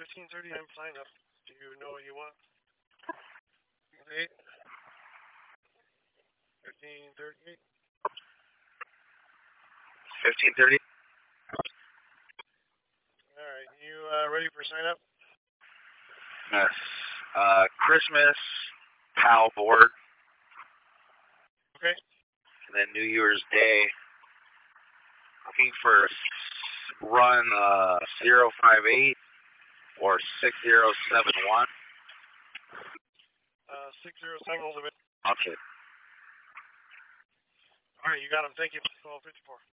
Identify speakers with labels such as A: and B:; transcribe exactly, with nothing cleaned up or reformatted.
A: fifteen thirty, I'm signed up. Do you know what you want? eight. fifteen thirty-eight.
B: fifteen thirty.
A: All right, you uh, ready for sign up?
B: Yes. Uh, Christmas, PAL board.
A: Okay.
B: And then New Year's Day. Looking for run uh, zero five eight or six zero seven one.
A: Uh, six zero seven, hold a minute.
B: Okay.
A: All right, you got him. Thank you. twelve fifty-four.